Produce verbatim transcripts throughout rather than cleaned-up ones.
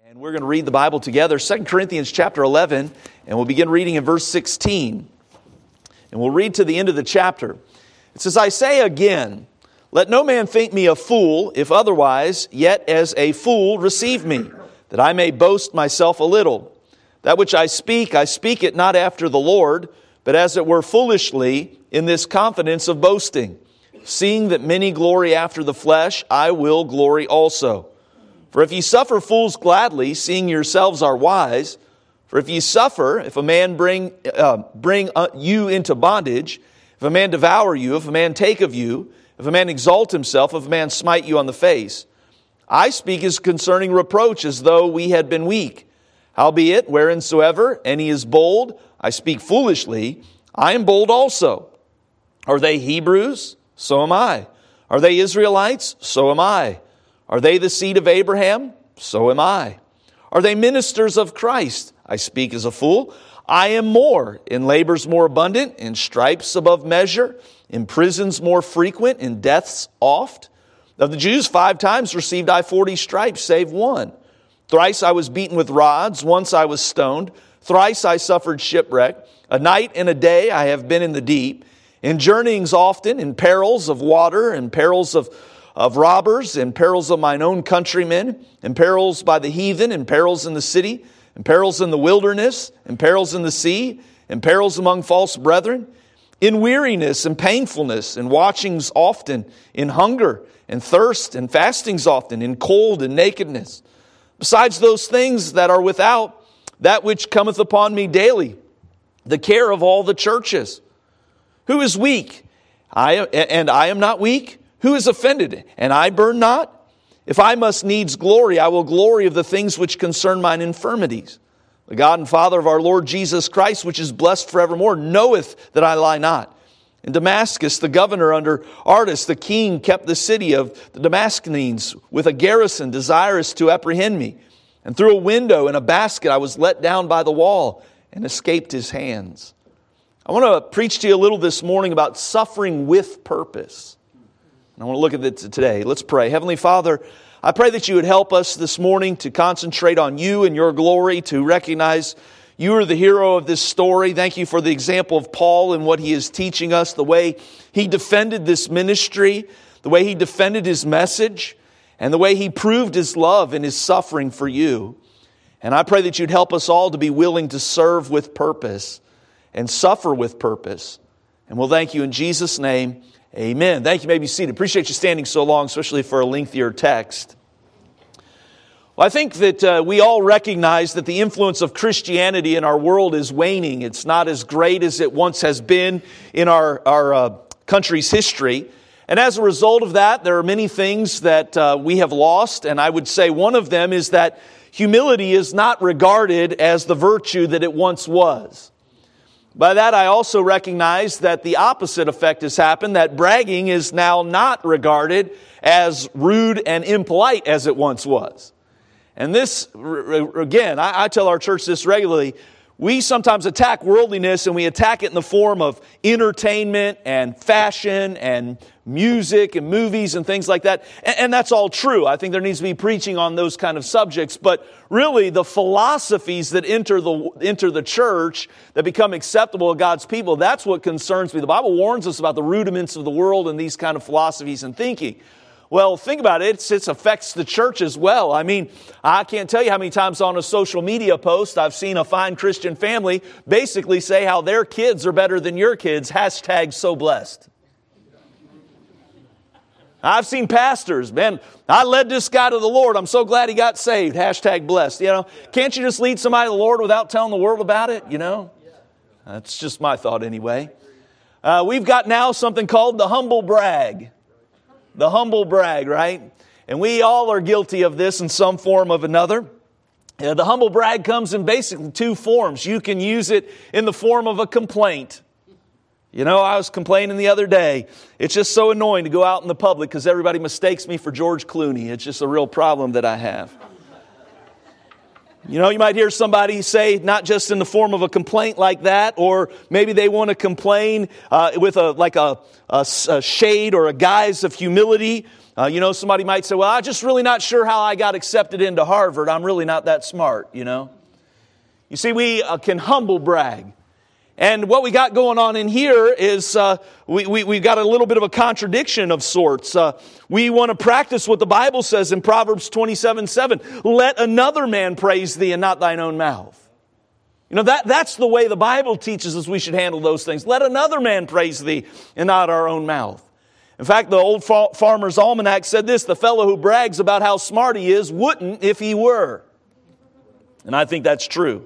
And we're going to read the Bible together, Second Corinthians chapter eleven, and we'll begin reading in verse sixteen. And we'll read to the end of the chapter. It says, I say again, let no man think me a fool, if otherwise, yet as a fool receive me, that I may boast myself a little. That which I speak, I speak it not after the Lord, but as it were foolishly, in this confidence of boasting. Seeing that many glory after the flesh, I will glory also. For if ye suffer fools gladly, seeing yourselves are wise, for if ye suffer, if a man bring uh, bring uh, you into bondage, if a man devour you, if a man take of you, if a man exalt himself, if a man smite you on the face, I speak as concerning reproach, as though we had been weak. Howbeit, whereinsoever any is bold, I speak foolishly, I am bold also. Are they Hebrews? So am I. Are they Israelites? So am I. Are they the seed of Abraham? So am I. Are they ministers of Christ? I speak as a fool. I am more, in labors more abundant, in stripes above measure, in prisons more frequent, in deaths oft. Of the Jews five times received I forty stripes, save one. Thrice I was beaten with rods, once I was stoned, thrice I suffered shipwreck. A night and a day I have been in the deep, in journeyings often, in perils of water, in perils of of robbers, and perils of mine own countrymen, and perils by the heathen, and perils in the city, and perils in the wilderness, and perils in the sea, and perils among false brethren, in weariness and painfulness, and watchings often, in hunger and thirst, and fastings often, in cold and nakedness. Besides those things that are without, that which cometh upon me daily, the care of all the churches. Who is weak? I and I am not weak. Who is offended, and I burn not? If I must needs glory, I will glory of the things which concern mine infirmities. The God and Father of our Lord Jesus Christ, which is blessed forevermore, knoweth that I lie not. In Damascus, the governor under Artas, the king, kept the city of the Damascenes with a garrison desirous to apprehend me. And through a window in a basket I was let down by the wall and escaped his hands. I want to preach to you a little this morning about suffering with purpose. I want to look at it today. Let's pray. Heavenly Father, I pray that you would help us this morning to concentrate on you and your glory, to recognize you are the hero of this story. Thank you for the example of Paul and what he is teaching us, the way he defended this ministry, the way he defended his message, and the way he proved his love and his suffering for you. And I pray that you'd help us all to be willing to serve with purpose and suffer with purpose. And we'll thank you in Jesus' name. Amen. Thank you. You may be seated. Appreciate you standing so long, especially for a lengthier text. Well, I think that uh, we all recognize that the influence of Christianity in our world is waning. It's not as great as it once has been in our, our uh, country's history. And as a result of that, there are many things that uh, we have lost. And I would say one of them is that humility is not regarded as the virtue that it once was. By that, I also recognize that the opposite effect has happened, that bragging is now not regarded as rude and impolite as it once was. And this, again, I, I tell our church this regularly, we sometimes attack worldliness and we attack it in the form of entertainment and fashion and music and movies and things like that. And, and that's all true. I think there needs to be preaching on those kind of subjects. But really, the philosophies that enter the enter the church that become acceptable to God's people, that's what concerns me. The Bible warns us about the rudiments of the world and these kind of philosophies and thinking. Well, think about it. It's, it affects the church as well. I mean, I can't tell you how many times on a social media post I've seen a fine Christian family basically say how their kids are better than your kids. Hashtag so blessed. I've seen pastors, man, I led this guy to the Lord. I'm so glad he got saved. Hashtag blessed. You know, can't you just lead somebody to the Lord without telling the world about it? You know, that's just my thought anyway. Uh, we've got now something called the humble brag. The humble brag, right? And we all are guilty of this in some form of another. Uh, the humble brag comes in basically two forms. You can use it in the form of a complaint. You know, I was complaining the other day. It's just so annoying to go out in the public because everybody mistakes me for George Clooney. It's just a real problem that I have. You know, you might hear somebody say, not just in the form of a complaint like that, or maybe they want to complain uh, with a like a, a, a shade or a guise of humility. Uh, you know, somebody might say, well, I'm just really not sure how I got accepted into Harvard. I'm really not that smart, you know. You see, we uh, can humble brag. And what we got going on in here is uh, we, we, we've got a little bit of a contradiction of sorts. Uh, we want to practice what the Bible says in Proverbs twenty-seven seven. Let another man praise thee and not thine own mouth. You know, that, that's the way the Bible teaches us we should handle those things. Let another man praise thee and not our own mouth. In fact, the old Farmer's Almanac said this: the fellow who brags about how smart he is wouldn't if he were. And I think that's true.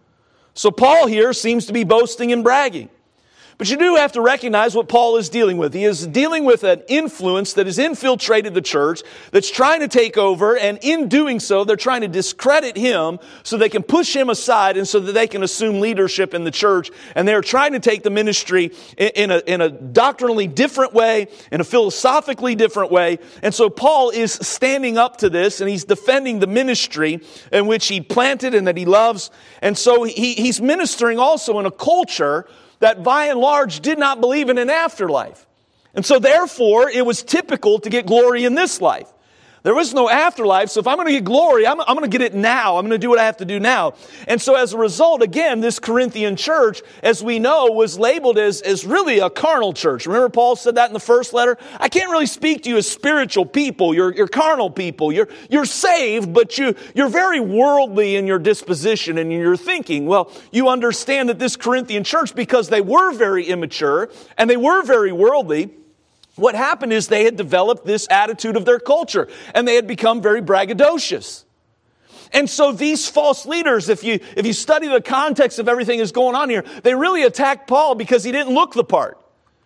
So Paul here seems to be boasting and bragging. But you do have to recognize what Paul is dealing with. He is dealing with an influence that has infiltrated the church, that's trying to take over, and in doing so, they're trying to discredit him so they can push him aside and so that they can assume leadership in the church. And they're trying to take the ministry in a, in a doctrinally different way, in a philosophically different way. And so Paul is standing up to this, and he's defending the ministry in which he planted and that he loves. And so he, he's ministering also in a culture that by and large did not believe in an afterlife. And so therefore, it was typical to get glory in this life. There was no afterlife, so if I'm going to get glory, I'm, I'm going to get it now. I'm going to do what I have to do now. And so as a result, again, this Corinthian church, as we know, was labeled as, as really a carnal church. Remember Paul said that in the first letter? I can't really speak to you as spiritual people. You're, you're carnal people. You're, you're saved, but you, you're very worldly in your disposition and in your thinking. Well, you understand that this Corinthian church, because they were very immature and they were very worldly, what happened is they had developed this attitude of their culture, and they had become very braggadocious. And so these false leaders, if you, if you study the context of everything that's going on here, they really attacked Paul because he didn't look the part.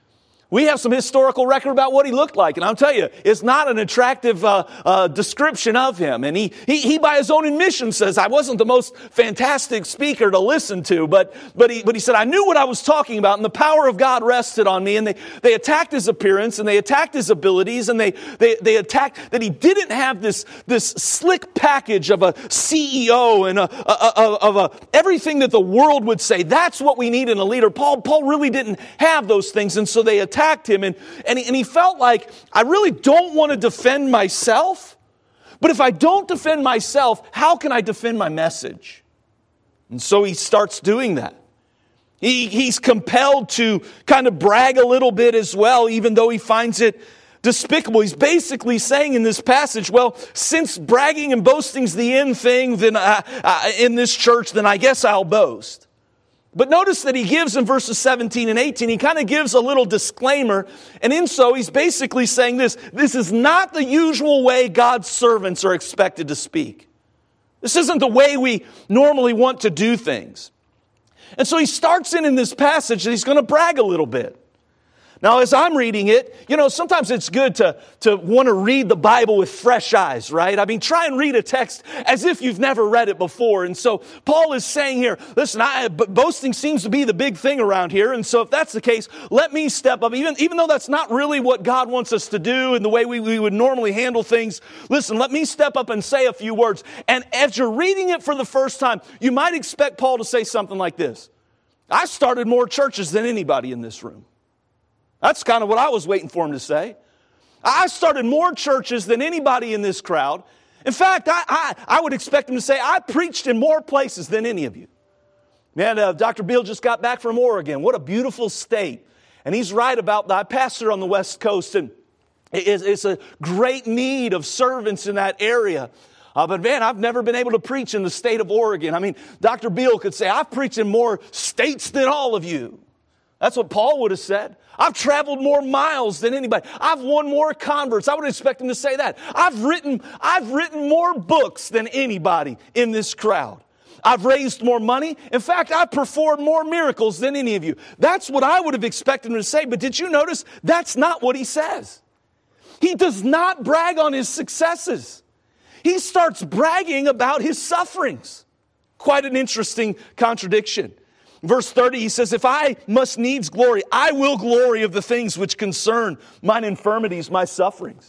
We have some historical record about what he looked like, and I'll tell you, it's not an attractive uh, uh, description of him. And he, he, he, by his own admission, says, I wasn't the most fantastic speaker to listen to, but but he, but he said, I knew what I was talking about, and the power of God rested on me. And they, they attacked his appearance, and they attacked his abilities, and they they, they attacked that he didn't have this, this slick package of a C E O and a, a, a, of a, everything that the world would say. That's what we need in a leader. Paul, Paul really didn't have those things, and so they attacked attacked him, and, and, he, and he felt like, I really don't want to defend myself, but if I don't defend myself, how can I defend my message? And so he starts doing that. He, he's compelled to kind of brag a little bit as well, even though he finds it despicable. He's basically saying in this passage, well, since bragging and boasting's the end thing then I, I, in this church, then I guess I'll boast. But notice that he gives in verses seventeen and eighteen, he kind of gives a little disclaimer. And in so, he's basically saying this, this is not the usual way God's servants are expected to speak. This isn't the way we normally want to do things. And so he starts in in this passage and he's going to brag a little bit. Now, as I'm reading it, you know, sometimes it's good to, to want to read the Bible with fresh eyes, right? I mean, try and read a text as if you've never read it before. And so Paul is saying here, listen, I, but boasting seems to be the big thing around here. And so if that's the case, let me step up. Even, even though that's not really what God wants us to do and the way we, we would normally handle things, listen, let me step up and say a few words. And as you're reading it for the first time, you might expect Paul to say something like this. I started more churches than anybody in this room. That's kind of what I was waiting for him to say. I started more churches than anybody in this crowd. In fact, I, I, I would expect him to say, I preached in more places than any of you. Man, uh, Doctor Beal just got back from Oregon. What a beautiful state. And he's right about that. I pastor on the West Coast, and it's, it's a great need of servants in that area. Uh, but man, I've never been able to preach in the state of Oregon. I mean, Doctor Beal could say, I've preached in more states than all of you. That's what Paul would have said. I've traveled more miles than anybody. I've won more converts. I would expect him to say that. I've written, I've written more books than anybody in this crowd. I've raised more money. In fact, I've performed more miracles than any of you. That's what I would have expected him to say. But did you notice that's not what he says? He does not brag on his successes. He starts bragging about his sufferings. Quite an interesting contradiction. Verse thirty, he says, if I must needs glory, I will glory of the things which concern mine infirmities, my sufferings.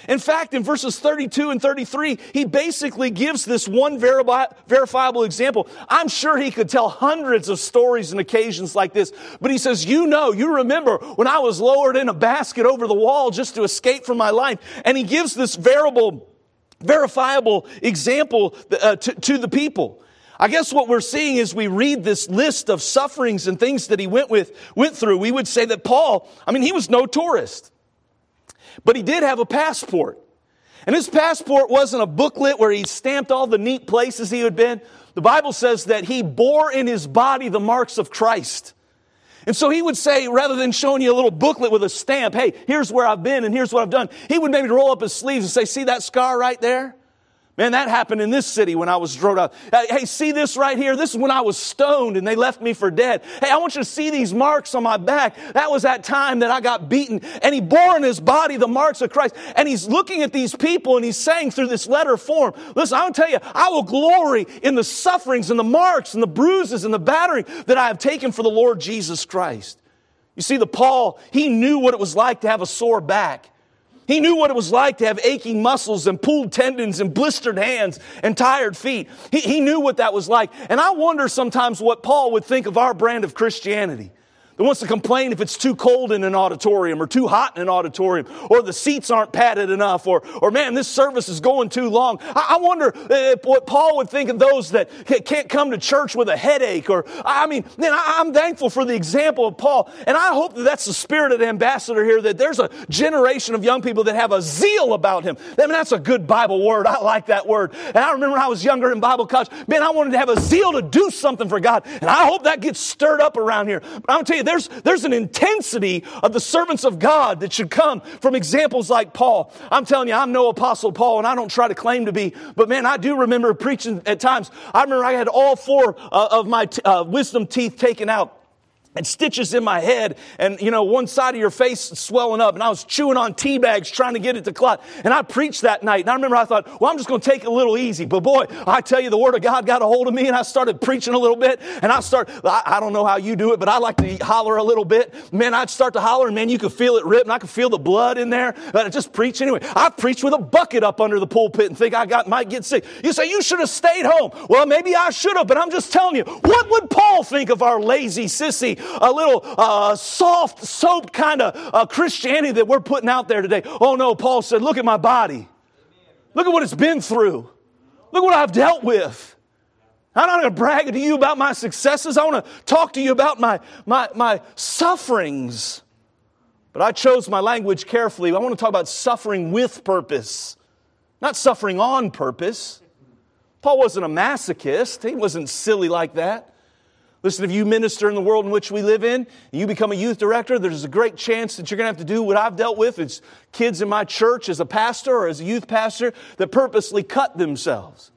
In fact, in verses thirty-two and thirty-three, he basically gives this one verifiable example. I'm sure he could tell hundreds of stories and occasions like this, but he says, you know, you remember when I was lowered in a basket over the wall just to escape from my life. And he gives this variable, verifiable example uh, to, to the people. I guess what we're seeing as we read this list of sufferings and things that he went with, went through, we would say that Paul, I mean, he was no tourist. But he did have a passport. And his passport wasn't a booklet where he stamped all the neat places he had been. The Bible says that he bore in his body the marks of Christ. And so he would say, rather than showing you a little booklet with a stamp, hey, here's where I've been and here's what I've done, he would maybe roll up his sleeves and say, see that scar right there? Man, that happened in this city when I was drove out. Hey, see this right here? This is when I was stoned and they left me for dead. Hey, I want you to see these marks on my back. That was that time that I got beaten. And he bore in his body the marks of Christ. And he's looking at these people and he's saying through this letter form, listen, I will tell you, I will glory in the sufferings and the marks and the bruises and the battering that I have taken for the Lord Jesus Christ. You see, the Paul, he knew what it was like to have a sore back. He knew what it was like to have aching muscles and pulled tendons and blistered hands and tired feet. He, he knew what that was like. And I wonder sometimes what Paul would think of our brand of Christianity. That wants to complain if it's too cold in an auditorium or too hot in an auditorium or the seats aren't padded enough or, or man, this service is going too long. I, I wonder if what Paul would think of those that can't come to church with a headache or, I mean, man, I, I'm thankful for the example of Paul. And I hope that that's the spirit of the ambassador here, that there's a generation of young people that have a zeal about him. I mean, that's a good Bible word. I like that word. And I remember when I was younger in Bible college, man, I wanted to have a zeal to do something for God. And I hope that gets stirred up around here. But I'm going to tell you, There's, there's an intensity of the servants of God that should come from examples like Paul. I'm telling you, I'm no Apostle Paul, and I don't try to claim to be. But man, I do remember preaching at times. I remember I had all four uh, of my t- uh, wisdom teeth taken out. And stitches in my head, and you know, one side of your face swelling up, and I was chewing on tea bags trying to get it to clot. And I preached that night, and I remember I thought, well, I'm just going to take it a little easy. But boy, I tell you, the Word of God got a hold of me, and I started preaching a little bit. And I start, I, I don't know how you do it, but I like to holler a little bit. Man, I'd start to holler, and man, you could feel it rip, and I could feel the blood in there. But I just preach anyway. I preach with a bucket up under the pulpit and think I got might get sick. You say you should have stayed home. Well, maybe I should have, but I'm just telling you, what would Paul think of our lazy, sissy, a little uh, soft, soap kind of uh, Christianity that we're putting out there today? Oh no, Paul said, look at my body. Look at what it's been through. Look what I've dealt with. I'm not going to brag to you about my successes. I want to talk to you about my, my, my sufferings. But I chose my language carefully. I want to talk about suffering with purpose, not suffering on purpose. Paul wasn't a masochist. He wasn't silly like that. Listen, if you minister in the world in which we live in, and you become a youth director, there's a great chance that you're going to have to do what I've dealt with. It's kids in my church as a pastor or as a youth pastor that purposely cut themselves.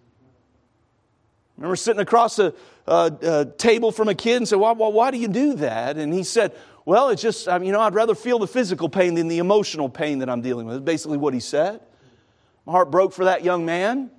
I remember sitting across a, a, a table from a kid and said, well, well, why do you do that? And he said, well, it's just, you know, I'd rather feel the physical pain than the emotional pain that I'm dealing with. That's basically what he said. My heart broke for that young man.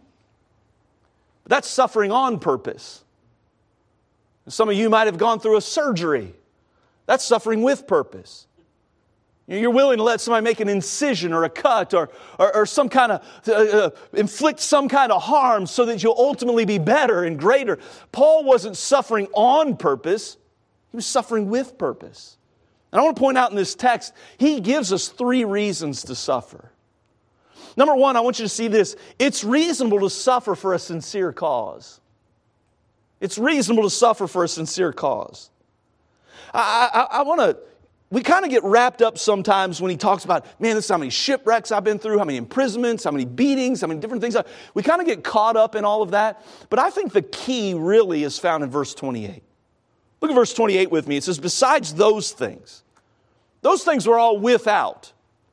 But that's suffering on purpose. Some of you might have gone through a surgery. That's suffering with purpose. You're willing to let somebody make an incision or a cut or, or, or some kind of, uh, uh, inflict some kind of harm so that you'll ultimately be better and greater. Paul wasn't suffering on purpose. He was suffering with purpose. And I want to point out in this text, he gives us three reasons to suffer. Number one, I want you to see this. It's reasonable to suffer for a sincere cause. It's reasonable to suffer for a sincere cause. I, I, I want to, we kind of get wrapped up sometimes when he talks about, man, this is how many shipwrecks I've been through, how many imprisonments, how many beatings, how many different things. We kind of get caught up in all of that. But I think the key really is found in verse twenty-eight. Look at verse twenty-eight with me. It says, besides those things, those things were all without.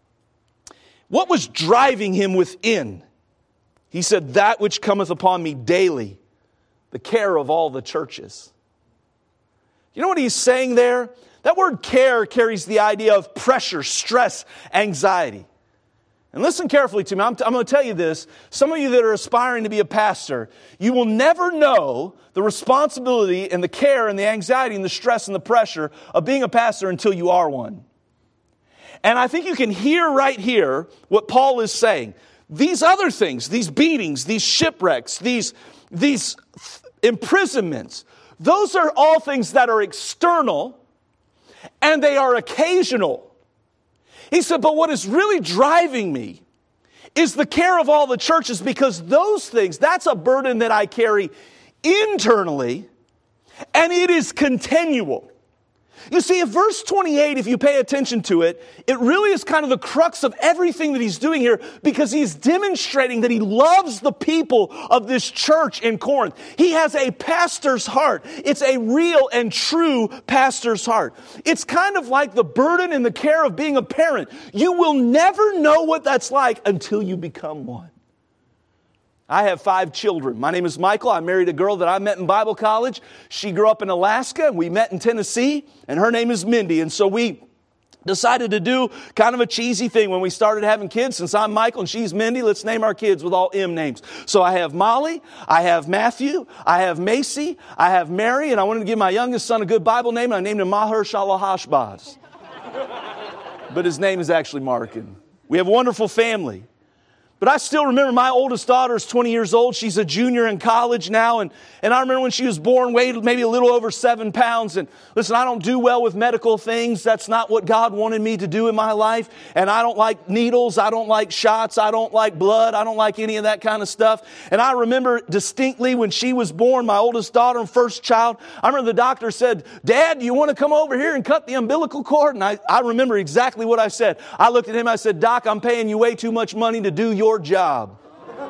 What was driving him within? He said, that which cometh upon me daily, the care of all the churches. You know what he's saying there? That word care carries the idea of pressure, stress, anxiety. And listen carefully to me. I'm, t- I'm going to tell you this. Some of you that are aspiring to be a pastor, you will never know the responsibility and the care and the anxiety and the stress and the pressure of being a pastor until you are one. And I think you can hear right here what Paul is saying. These other things, these beatings, these shipwrecks, these, these imprisonments, those are all things that are external and they are occasional. He said, but what is really driving me is the care of all the churches, because those things, that's a burden that I carry internally, and it is continual. You see, in verse twenty-eight, if you pay attention to it, it really is kind of the crux of everything that he's doing here, because he's demonstrating that he loves the people of this church in Corinth. He has a pastor's heart. It's a real and true pastor's heart. It's kind of like the burden and the care of being a parent. You will never know what that's like until you become one. I have five children. My name is Michael. I married a girl that I met in Bible college. She grew up in Alaska, and we met in Tennessee, and her name is Mindy. And so we decided to do kind of a cheesy thing when we started having kids. Since I'm Michael and she's Mindy, let's name our kids with all M names. So I have Molly, I have Matthew, I have Macy, I have Mary, and I wanted to give my youngest son a good Bible name, and I named him Maher Shalahashbaz. But his name is actually Markin. We have a wonderful family. But I still remember my oldest daughter is twenty years old. She's a junior in college now. And, and I remember when she was born, weighed maybe a little over seven pounds. And listen, I don't do well with medical things. That's not what God wanted me to do in my life. And I don't like needles. I don't like shots. I don't like blood. I don't like any of that kind of stuff. And I remember distinctly when she was born, my oldest daughter and first child, I remember the doctor said, Dad, do you want to come over here and cut the umbilical cord? And I, I remember exactly what I said. I looked at him, I said, Doc, I'm paying you way too much money to do your job.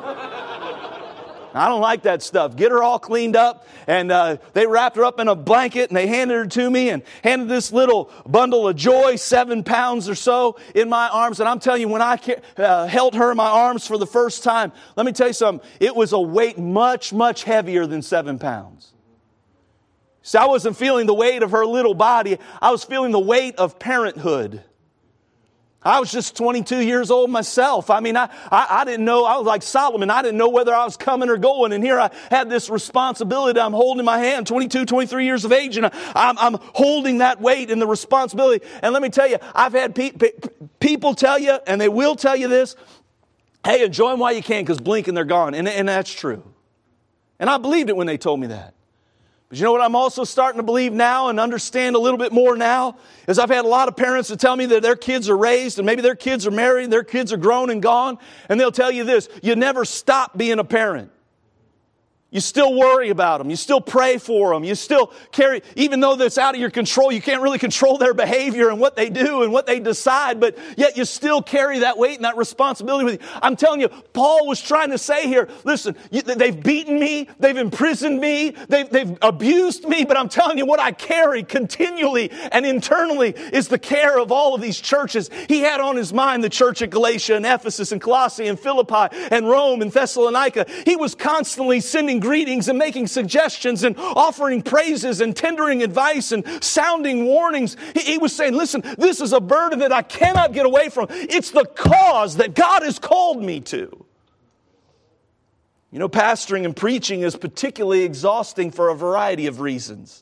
I don't like that stuff. Get her all cleaned up, and uh, they wrapped her up in a blanket, and they handed her to me, and handed this little bundle of joy, seven pounds or so, in my arms. And I'm telling you, when I uh, held her in my arms for the first time, let me tell you something, it was a weight much, much heavier than seven pounds. See, I wasn't feeling the weight of her little body. I was feeling the weight of parenthood. I was just twenty-two years old myself. I mean, I, I, I didn't know. I was like Solomon. I didn't know whether I was coming or going. And here I had this responsibility I'm holding in my hand, twenty-two, twenty-three years of age. And I'm, I'm holding that weight and the responsibility. And let me tell you, I've had pe- pe- people tell you, and they will tell you this, hey, enjoy them while you can, because blink and they're gone. And, and that's true. And I believed it when they told me that. But you know what I'm also starting to believe now and understand a little bit more now is I've had a lot of parents that tell me that their kids are raised and maybe their kids are married and their kids are grown and gone. And they'll tell you this, you never stop being a parent. You still worry about them. You still pray for them. You still carry, even though that's out of your control, you can't really control their behavior and what they do and what they decide, but yet you still carry that weight and that responsibility with you. I'm telling you, Paul was trying to say here, listen, you, they've beaten me, they've imprisoned me, they've, they've abused me, but I'm telling you what I carry continually and internally is the care of all of these churches. He had on his mind the church at Galatia and Ephesus and Colossae and Philippi and Rome and Thessalonica. He was constantly sending greetings and making suggestions and offering praises and tendering advice and sounding warnings. He, he was saying, listen, this is a burden that I cannot get away from. It's the cause that God has called me to. You know, pastoring and preaching is particularly exhausting for a variety of reasons.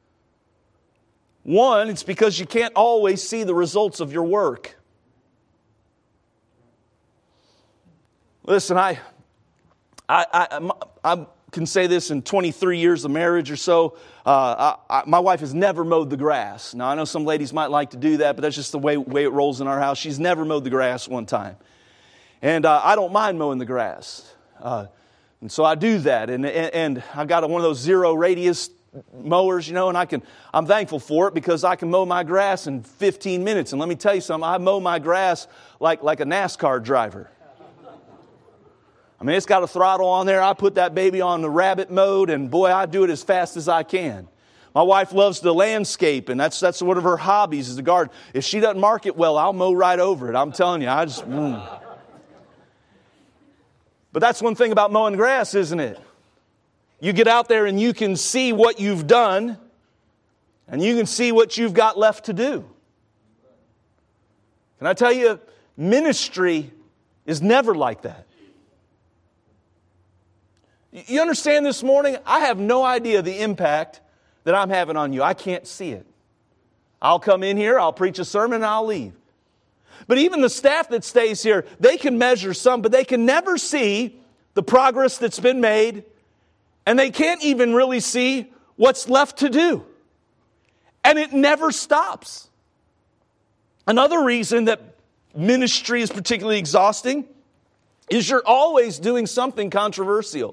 One, it's because you can't always see the results of your work. Listen, I, I, I, I can say this in twenty-three years of marriage or so. Uh, I, I, my wife has never mowed the grass. Now, I know some ladies might like to do that, but that's just the way, way it rolls in our house. She's never mowed the grass one time. And uh, I don't mind mowing the grass. Uh, and so I do that. And, and, and I got one of those zero radius mowers, you know, and I can, I'm thankful for it because I can mow my grass in fifteen minutes. And let me tell you something, I mow my grass like, like a NASCAR driver. I mean, it's got a throttle on there. I put that baby on the rabbit mode, and boy, I do it as fast as I can. My wife loves to landscape, and that's that's one of her hobbies is to garden. If she doesn't mark it well, I'll mow right over it. I'm telling you, I just... Mm. But that's one thing about mowing grass, isn't it? You get out there and you can see what you've done, and you can see what you've got left to do. Can I tell you, ministry is never like that. You understand this morning? I have no idea the impact that I'm having on you. I can't see it. I'll come in here, I'll preach a sermon, and I'll leave. But even the staff that stays here, they can measure some, but they can never see the progress that's been made, and they can't even really see what's left to do. And it never stops. Another reason that ministry is particularly exhausting is you're always doing something controversial.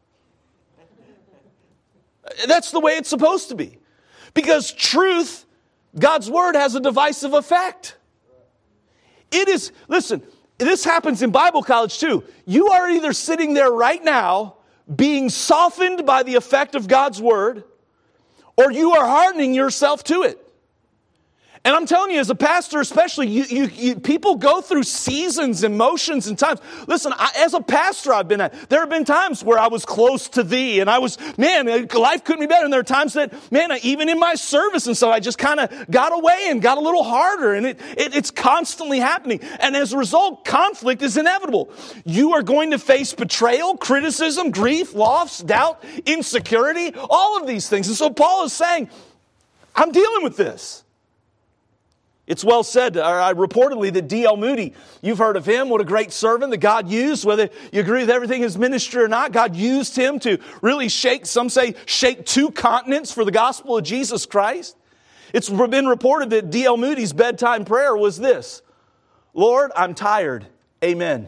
That's the way it's supposed to be. Because truth, God's word, has a divisive effect. It is, listen, this happens in Bible college too. You are either sitting there right now being softened by the effect of God's word, or you are hardening yourself to it. And I'm telling you, as a pastor especially, you, you, you, people go through seasons, emotions, and times. Listen, I, as a pastor I've been at, there have been times where I was close to thee, and I was, man, life couldn't be better. And there are times that, man, even in my service and so I just kind of got away and got a little harder, and it, it, it's constantly happening. And as a result, conflict is inevitable. You are going to face betrayal, criticism, grief, loss, doubt, insecurity, all of these things. And so Paul is saying, I'm dealing with this. It's well said, or reportedly, that D L Moody, you've heard of him, what a great servant that God used, whether you agree with everything in his ministry or not, God used him to really shake, some say, shake two continents for the gospel of Jesus Christ. It's been reported that D L Moody's bedtime prayer was this: Lord, I'm tired. Amen.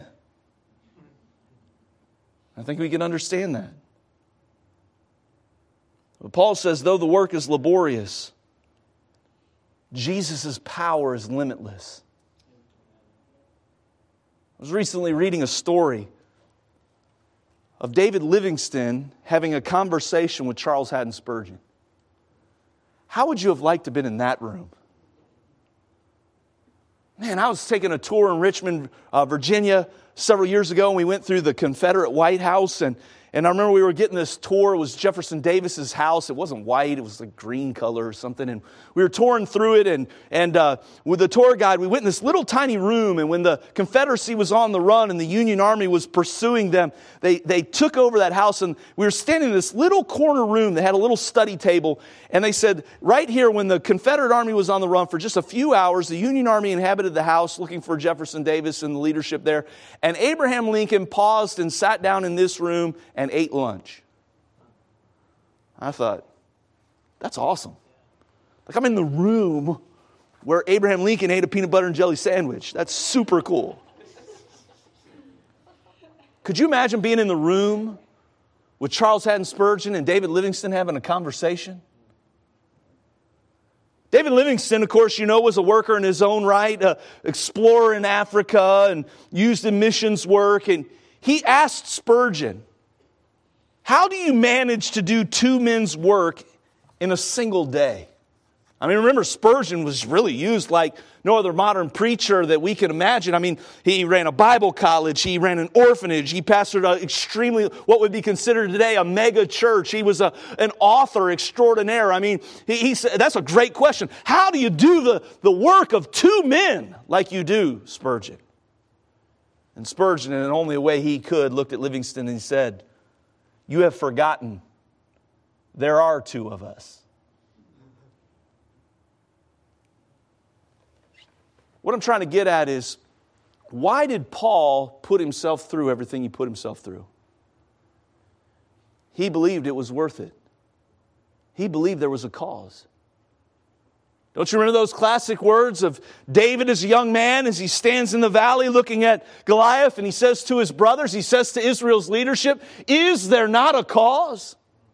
I think we can understand that. But Paul says, though the work is laborious, Jesus' power is limitless. I was recently reading a story of David Livingstone having a conversation with Charles Haddon Spurgeon. How would you have liked to have been in that room? Man, I was taking a tour in Richmond, uh, Virginia several years ago, and we went through the Confederate White House, and And I remember we were getting this tour. It was Jefferson Davis's house. It wasn't white. It was like green color or something. And we were touring through it. And, and uh, with the tour guide, we went in this little tiny room. And when the Confederacy was on the run and the Union Army was pursuing them, they, they took over that house. And we were standing in this little corner room. They had a little study table. And they said, right here, when the Confederate Army was on the run for just a few hours, the Union Army inhabited the house looking for Jefferson Davis and the leadership there. And Abraham Lincoln paused and sat down in this room and ate lunch. I thought, that's awesome. Like, I'm in the room where Abraham Lincoln ate a peanut butter and jelly sandwich. That's super cool. Could you imagine being in the room with Charles Haddon Spurgeon and David Livingstone having a conversation? David Livingstone, of course, you know, was a worker in his own right, an explorer in Africa and used in missions work. And he asked Spurgeon, how do you manage to do two men's work in a single day? I mean, remember, Spurgeon was really used like no other modern preacher that we can imagine. I mean, he ran a Bible college, he ran an orphanage, he pastored an extremely, what would be considered today, a mega church. He was a, an author extraordinaire. I mean, he, he said, that's a great question. How do you do the, the work of two men like you do, Spurgeon? And Spurgeon, in only a way he could, looked at Livingstone and he said, you have forgotten there are two of us. What I'm trying to get at is, why did Paul put himself through everything he put himself through? He believed it was worth it. He believed there was a cause. Don't you remember those classic words of David as a young man as he stands in the valley looking at Goliath, and he says to his brothers, he says to Israel's leadership, is there not a cause?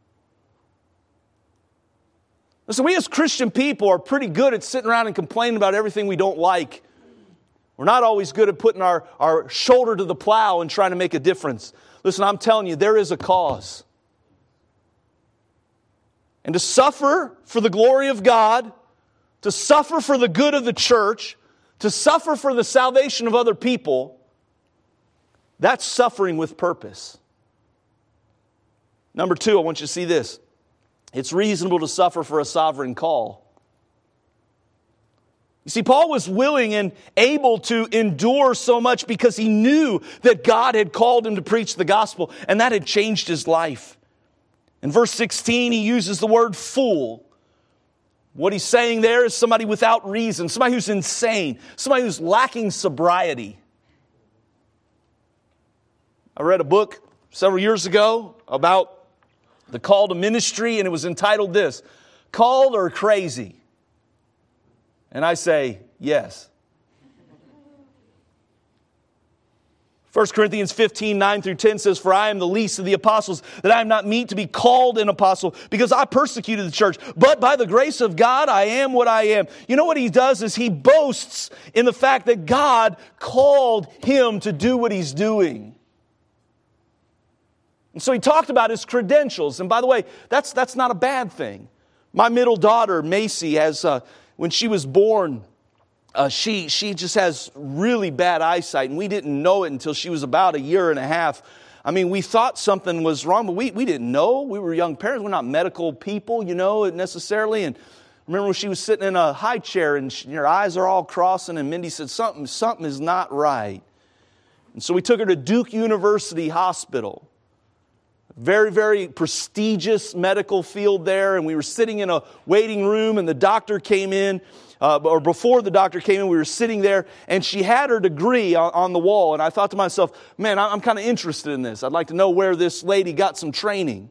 Listen, we as Christian people are pretty good at sitting around and complaining about everything we don't like. We're not always good at putting our, our shoulder to the plow and trying to make a difference. Listen, I'm telling you, there is a cause. And to suffer for the glory of God, to suffer for the good of the church, to suffer for the salvation of other people, that's suffering with purpose. Number two, I want you to see this. It's reasonable to suffer for a sovereign call. You see, Paul was willing and able to endure so much because he knew that God had called him to preach the gospel, and that had changed his life. In verse sixteen, he uses the word fool. What he's saying there is somebody without reason, somebody who's insane, somebody who's lacking sobriety. I read a book several years ago about the call to ministry, and it was entitled this, Called or Crazy? And I say, yes. First Corinthians fifteen, nine through ten says, For I am the least of the apostles, that I am not meet to be called an apostle, because I persecuted the church. But by the grace of God, I am what I am. You know what he does is he boasts in the fact that God called him to do what he's doing. And so he talked about his credentials. And by the way, that's, that's not a bad thing. My middle daughter, Macy, has, uh, when she was born, Uh, she she just has really bad eyesight, and we didn't know it until she was about a year and a half. I mean, we thought something was wrong, but we, we didn't know. We were young parents. We're not medical people, you know, necessarily. And remember when she was sitting in a high chair, and she, her eyes are all crossing, and Mindy said, something, something is not right. And so we took her to Duke University Hospital. Very, very prestigious medical field there, and we were sitting in a waiting room, and the doctor came in. Uh, or before the doctor came in, we were sitting there, and she had her degree on, on the wall. And I thought to myself, man, I'm kind of interested in this. I'd like to know where this lady got some training.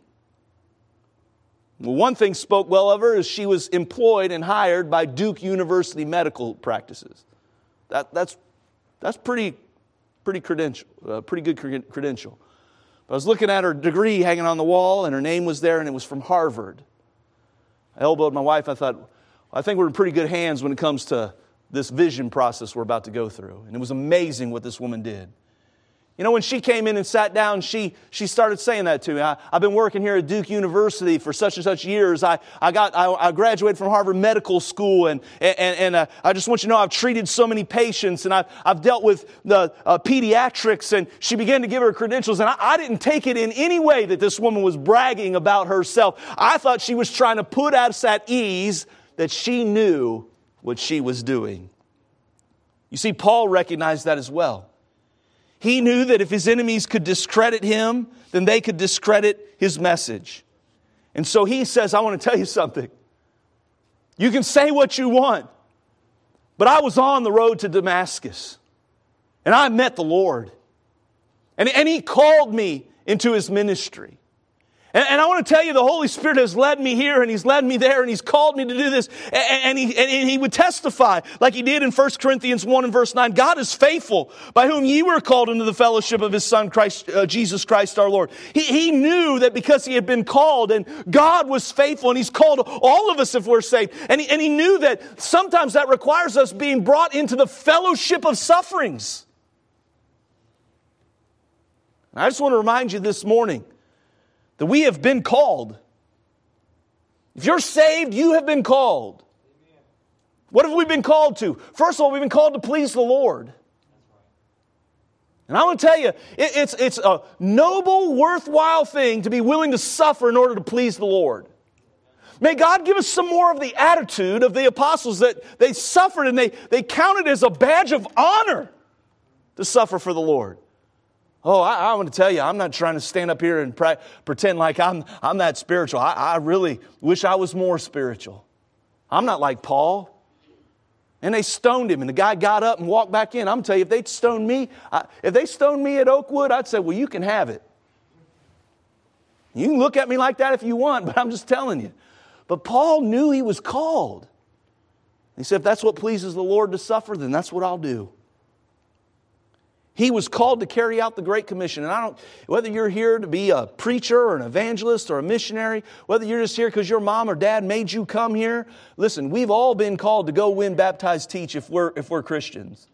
Well, one thing spoke well of her is she was employed and hired by Duke University medical practices. That, that's that's pretty pretty credential, uh, pretty good credential. But I was looking at her degree hanging on the wall, and her name was there, and it was from Harvard. I elbowed my wife. I thought, I think we're in pretty good hands when it comes to this vision process we're about to go through. And it was amazing what this woman did. You know, when she came in and sat down, she she started saying that to me. I, I've been working here at Duke University for such and such years. I I got I, I graduated from Harvard Medical School, and and and uh, I just want you to know I've treated so many patients, and I've I've dealt with the uh, pediatrics. And she began to give her credentials, and I, I didn't take it in any way that this woman was bragging about herself. I thought she was trying to put us at ease that she knew what she was doing. You see, Paul recognized that as well. He knew that if his enemies could discredit him, then they could discredit his message. And so he says, I want to tell you something. You can say what you want, but I was on the road to Damascus, and I met the Lord. And, and He called me into His ministry. And, and I want to tell you, the Holy Spirit has led me here, and He's led me there, and He's called me to do this. And, and, he, and He would testify, like He did in First Corinthians one and verse nine, God is faithful, by whom ye were called into the fellowship of His Son, Christ, uh, Jesus Christ our Lord. He, he knew that because he had been called, and God was faithful, and He's called all of us if we're saved. And he, and he knew that sometimes that requires us being brought into the fellowship of sufferings. And I just want to remind you this morning, that we have been called. If you're saved, you have been called. Amen. What have we been called to? First of all, we've been called to please the Lord. Right. And I want to tell you, it, it's, it's a noble, worthwhile thing to be willing to suffer in order to please the Lord. May God give us some more of the attitude of the apostles that they suffered and they, they counted as a badge of honor to suffer for the Lord. Oh, I, I want to tell you, I'm not trying to stand up here and pre- pretend like I'm I'm that spiritual. I, I really wish I was more spiritual. I'm not like Paul. And they stoned him, and the guy got up and walked back in. I'm going to tell you, if they stoned me, I, if they stoned me at Oakwood, I'd say, well, you can have it. You can look at me like that if you want, but I'm just telling you. But Paul knew he was called. He said, if that's what pleases the Lord to suffer, then that's what I'll do. He was called to carry out the Great Commission. And I don't, whether you're here to be a preacher or an evangelist or a missionary, whether you're just here because your mom or dad made you come here, listen, we've all been called to go win, baptize, teach if we're, if we're Christians.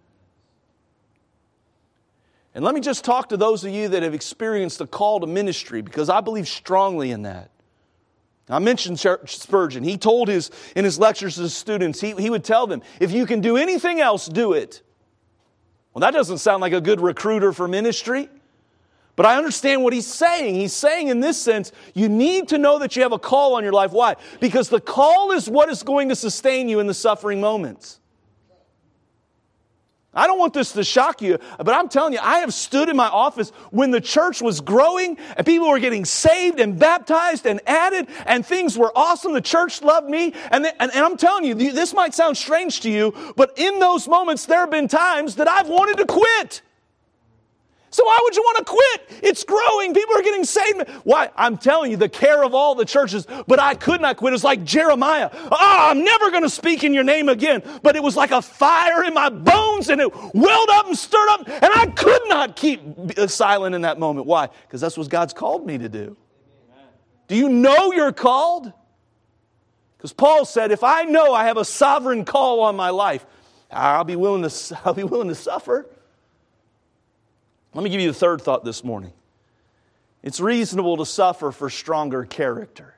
And let me just talk to those of you that have experienced a call to ministry, because I believe strongly in that. I mentioned Spurgeon. He told his, in his lectures to his students, he, he would tell them, if you can do anything else, do it. Well, that doesn't sound like a good recruiter for ministry. But I understand what he's saying. He's saying in this sense, you need to know that you have a call on your life. Why? Because the call is what is going to sustain you in the suffering moments. I don't want this to shock you, but I'm telling you, I have stood in my office when the church was growing and people were getting saved and baptized and added and things were awesome. The church loved me. And, they, and, and I'm telling you, this might sound strange to you, but in those moments, there have been times that I've wanted to quit. So why would you want to quit? It's growing. People are getting saved. Why? I'm telling you, the care of all the churches, but I could not quit. It's like Jeremiah. Oh, I'm never going to speak in your name again. But it was like a fire in my bones, and it welled up and stirred up, and I could not keep silent in that moment. Why? Because that's what God's called me to do. Do you know you're called? Because Paul said, if I know I have a sovereign call on my life, I'll be willing to, I'll be willing to suffer. Let me give you the third thought this morning. It's reasonable to suffer for stronger character.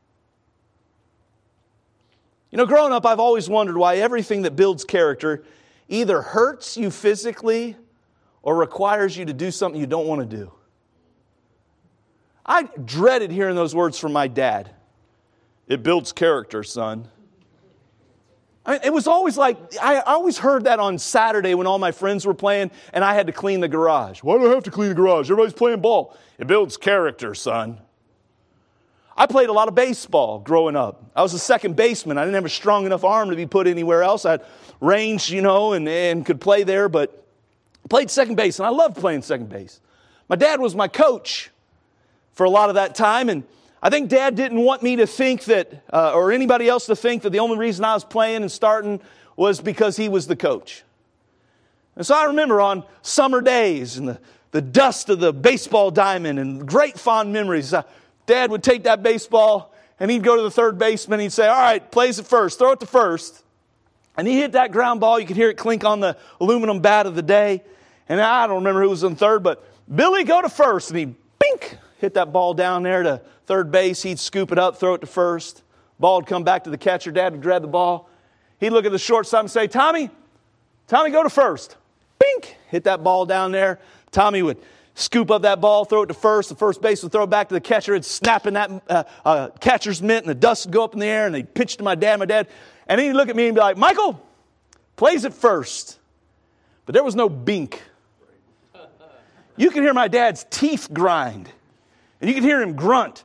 You know, growing up, I've always wondered why everything that builds character either hurts you physically or requires you to do something you don't want to do. I dreaded hearing those words from my dad. It builds character, son. I mean, it was always like, I always heard that on Saturday when all my friends were playing and I had to clean the garage. Why do I have to clean the garage? Everybody's playing ball. It builds character, son. I played a lot of baseball growing up. I was a second baseman. I didn't have a strong enough arm to be put anywhere else. I had range, you know, and, and could play there, but I played second base, and I loved playing second base. My dad was my coach for a lot of that time, and I think Dad didn't want me to think that, uh, or anybody else to think that the only reason I was playing and starting was because he was the coach. And so I remember on summer days and the, the dust of the baseball diamond and great fond memories, uh, Dad would take that baseball and he'd go to the third baseman and he'd say, all right, plays it first, throw it to first. And he hit that ground ball. You could hear it clink on the aluminum bat of the day. And I don't remember who was in third, but Billy, go to first. And he'd bink, hit that ball down there to third base. He'd scoop it up, throw it to first. Ball would come back to the catcher. Dad would grab the ball. He'd look at the shortstop and say, Tommy, Tommy, go to first. Bink, hit that ball down there. Tommy would scoop up that ball, throw it to first. The first base would throw it back to the catcher. It'd snap in that uh, uh, catcher's mitt, and the dust would go up in the air, and they'd pitch to my dad. My dad, and then he'd look at me and be like, Michael, plays it first. But there was no bink. You could hear my dad's teeth grind. And you could hear him grunt.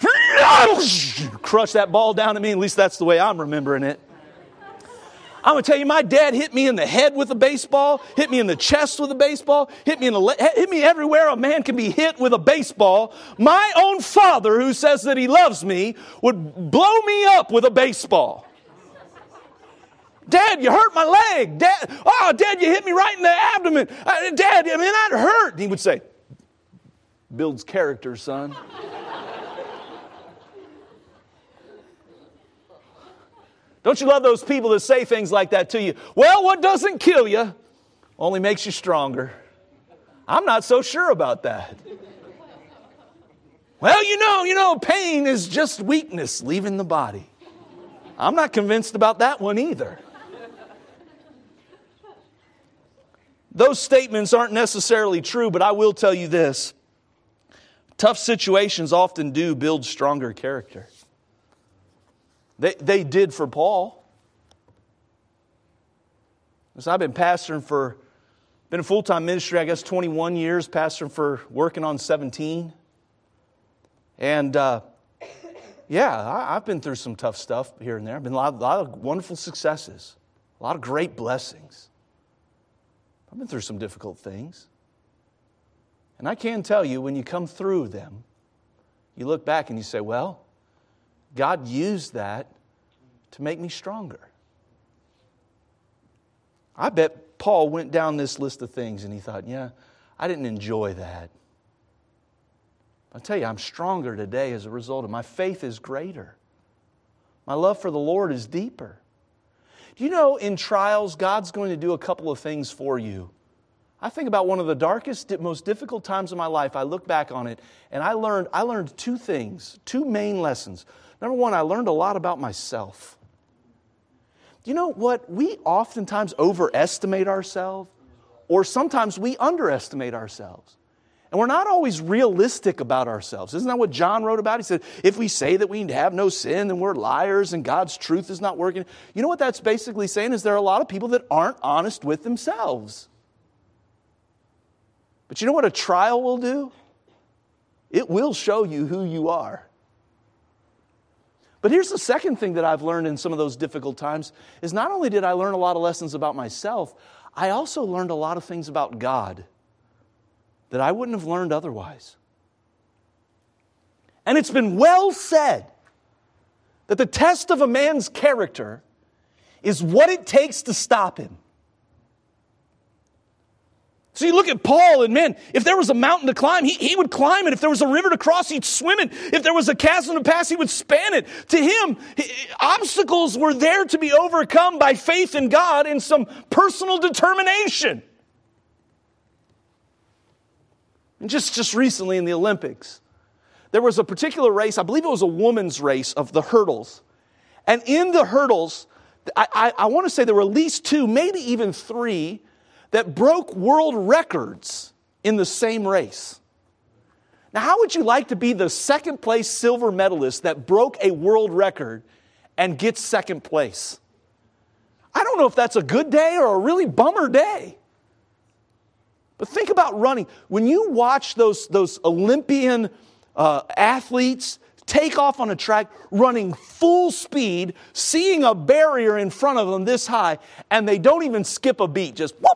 Crush that ball down to me. At least that's the way I'm remembering it. I'm going to tell you, my dad hit me in the head with a baseball, hit me in the chest with a baseball, hit me in the le- hit me everywhere a man can be hit with a baseball. My own father, who says that he loves me, would blow me up with a baseball. Dad, you hurt my leg. Dad, oh, Dad, you hit me right in the abdomen. Uh, Dad, I mean, that hurt. And he would say, builds character, son. Don't you love those people that say things like that to you? Well, what doesn't kill you only makes you stronger. I'm not so sure about that. Well, you know, you know, pain is just weakness leaving the body. I'm not convinced about that one either. Those statements aren't necessarily true, but I will tell you this. Tough situations often do build stronger character. They, they did for Paul. So I've been pastoring for, been in full-time ministry, I guess, twenty-one years, pastoring for working on seventeen. And uh, yeah, I, I've been through some tough stuff here and there. I've been a lot, a lot of wonderful successes, a lot of great blessings. I've been through some difficult things. And I can tell you, when you come through them, you look back and you say, well, God used that to make me stronger. I bet Paul went down this list of things and he thought, yeah, I didn't enjoy that. I'll tell you, I'm stronger today as a result of it. My faith is greater. My love for the Lord is deeper. Do you know, in trials, God's going to do a couple of things for you. I think about one of the darkest, most difficult times of my life. I look back on it and I learned, I learned two things, two main lessons. Number one, I learned a lot about myself. Do you know what? We oftentimes overestimate ourselves, or sometimes we underestimate ourselves. And we're not always realistic about ourselves. Isn't that what John wrote about? He said, if we say that we have no sin, then we're liars and God's truth is not working. You know what that's basically saying is there are a lot of people that aren't honest with themselves. But you know what a trial will do? It will show you who you are. But here's the second thing that I've learned in some of those difficult times is not only did I learn a lot of lessons about myself, I also learned a lot of things about God that I wouldn't have learned otherwise. And it's been well said that the test of a man's character is what it takes to stop him. So you look at Paul and man, if there was a mountain to climb, he, he would climb it. If there was a river to cross, he'd swim it. If there was a chasm to pass, he would span it. To him, he, obstacles were there to be overcome by faith in God and some personal determination. And just, just recently in the Olympics, there was a particular race, I believe it was a woman's race of the hurdles. And in the hurdles, I, I, I want to say there were at least two, maybe even three, that broke world records in the same race. Now, how would you like to be the second place silver medalist that broke a world record and gets second place? I don't know if that's a good day or a really bummer day. But think about running. When you watch those, those Olympian uh, athletes take off on a track, running full speed, seeing a barrier in front of them this high, and they don't even skip a beat, just whoop.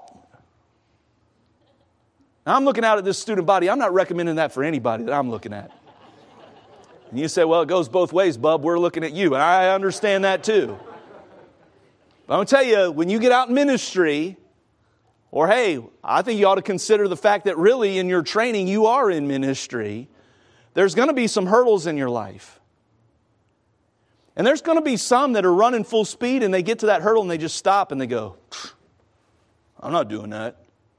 Now, I'm looking out at this student body. I'm not recommending that for anybody that I'm looking at. And you say, well, it goes both ways, bub. We're looking at you. And I understand that too. But I'm going to tell you, when you get out in ministry, or hey, I think you ought to consider the fact that really in your training you are in ministry, there's going to be some hurdles in your life. And there's going to be some that are running full speed and they get to that hurdle and they just stop and they go, I'm not doing that.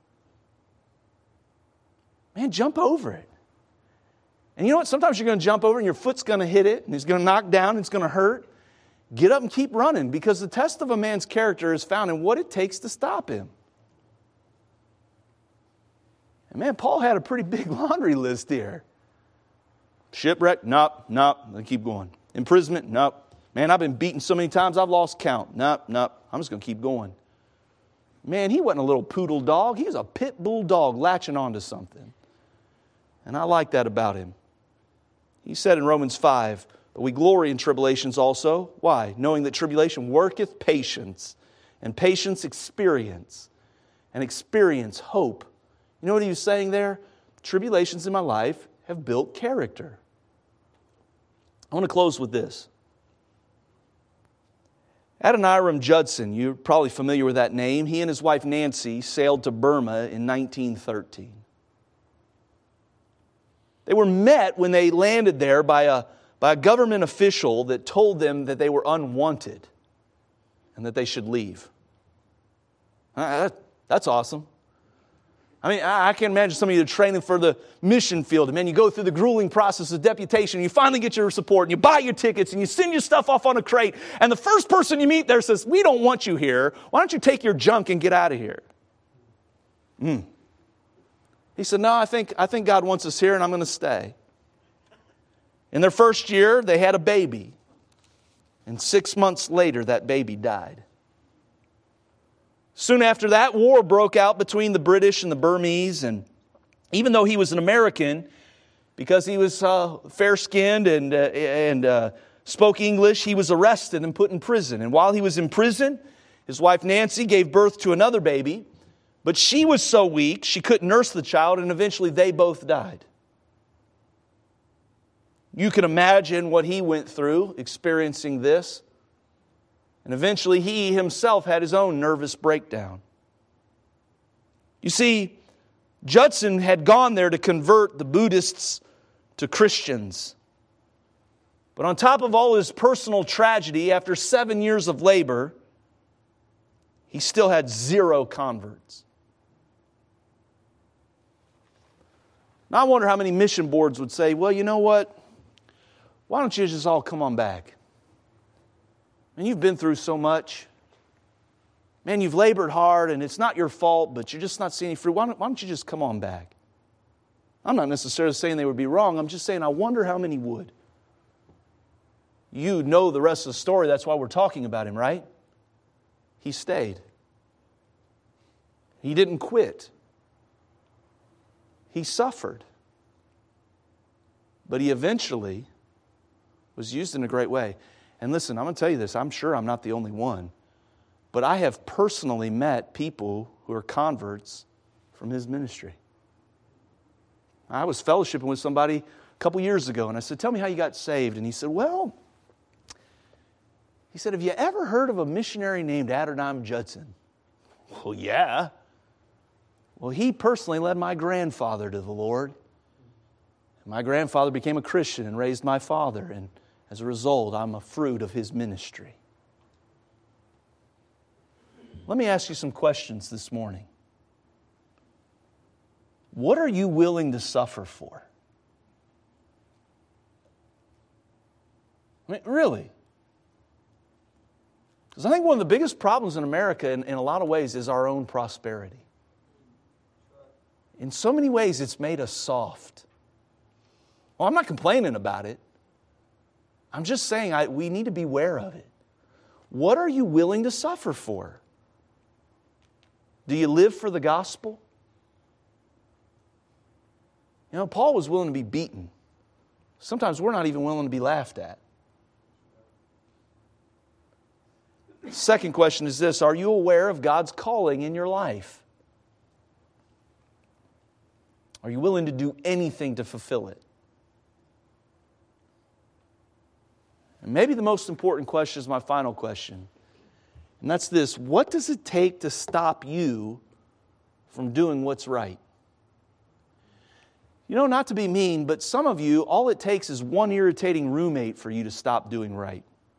Man, jump over it. And you know what? Sometimes you're going to jump over and your foot's going to hit it and it's going to knock down and it's going to hurt. Get up and keep running because the test of a man's character is found in what it takes to stop him. And man, Paul had a pretty big laundry list here. Shipwreck? Nope, nope. Let's keep going. Imprisonment? Nope. Man, I've been beaten so many times I've lost count. Nope, nope. I'm just going to keep going. Man, he wasn't a little poodle dog. He was a pit bull dog latching onto something. And I like that about him. He said in Romans five, but we glory in tribulations also. Why? Knowing that tribulation worketh patience, and patience experience, and experience hope. You know what he was saying there? Tribulations in my life have built character. I want to close with this. Adoniram Judson, you're probably familiar with that name. He and his wife Nancy sailed to Burma in nineteen thirteen. They were met when they landed there by a, by a government official that told them that they were unwanted and that they should leave. Uh, that, that's awesome. I mean, I, I can imagine some of you training for the mission field. And man, you go through the grueling process of deputation and you finally get your support and you buy your tickets and you send your stuff off on a crate. And the first person you meet there says, we don't want you here. Why don't you take your junk and get out of here? Hmm. He said, no, I think, I think God wants us here and I'm going to stay. In their first year, they had a baby. And six months later, that baby died. Soon after that, war broke out between the British and the Burmese. And even though he was an American, because he was uh, fair-skinned and, uh, and uh, spoke English, he was arrested and put in prison. And while he was in prison, his wife Nancy gave birth to another baby. But she was so weak, she couldn't nurse the child, and eventually they both died. You can imagine what he went through experiencing this. And eventually he himself had his own nervous breakdown. You see, Judson had gone there to convert the Buddhists to Christians. But on top of all his personal tragedy, after seven years of labor, he still had zero converts. Now, I wonder how many mission boards would say, well, you know what? Why don't you just all come on back? Man, you've been through so much. Man, you've labored hard and it's not your fault, but you're just not seeing any fruit. Why don't, why don't you just come on back? I'm not necessarily saying they would be wrong. I'm just saying I wonder how many would. You know the rest of the story. That's why we're talking about him, right? He stayed. He didn't quit. He suffered. But he eventually was used in a great way. And listen, I'm going to tell you this. I'm sure I'm not the only one. But I have personally met people who are converts from his ministry. I was fellowshipping with somebody a couple years ago, and I said, tell me how you got saved. And he said, well, he said, have you ever heard of a missionary named Adoniram Judson? Well, yeah. Well, he personally led my grandfather to the Lord. My grandfather became a Christian and raised my father, and as a result, I'm a fruit of his ministry. Let me ask you some questions this morning. What are you willing to suffer for? I mean, really? Because I think one of the biggest problems in America, in, in a lot of ways, is our own prosperity. In so many ways, it's made us soft. Well, I'm not complaining about it. I'm just saying I, we need to be aware of it. What are you willing to suffer for? Do you live for the gospel? You know, Paul was willing to be beaten. Sometimes we're not even willing to be laughed at. Second question is this: are you aware of God's calling in your life? Are you willing to do anything to fulfill it? And maybe the most important question is my final question. And that's this: what does it take to stop you from doing what's right? You know, not to be mean, but some of you, all it takes is one irritating roommate for you to stop doing right.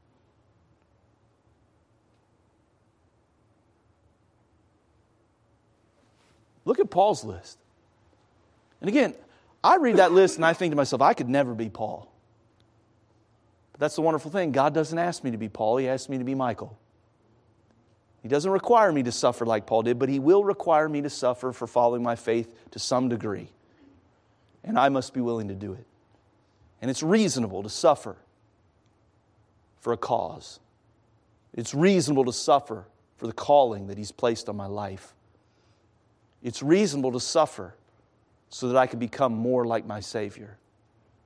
Look at Paul's list. And again, I read that list and I think to myself, I could never be Paul. But that's the wonderful thing. God doesn't ask me to be Paul. He asks me to be Michael. He doesn't require me to suffer like Paul did, but He will require me to suffer for following my faith to some degree. And I must be willing to do it. And it's reasonable to suffer for a cause. It's reasonable to suffer for the calling that He's placed on my life. It's reasonable to suffer so that I can become more like my Savior.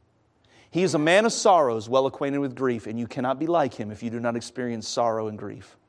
He is a man of sorrows, well acquainted with grief, and you cannot be like Him if you do not experience sorrow and grief.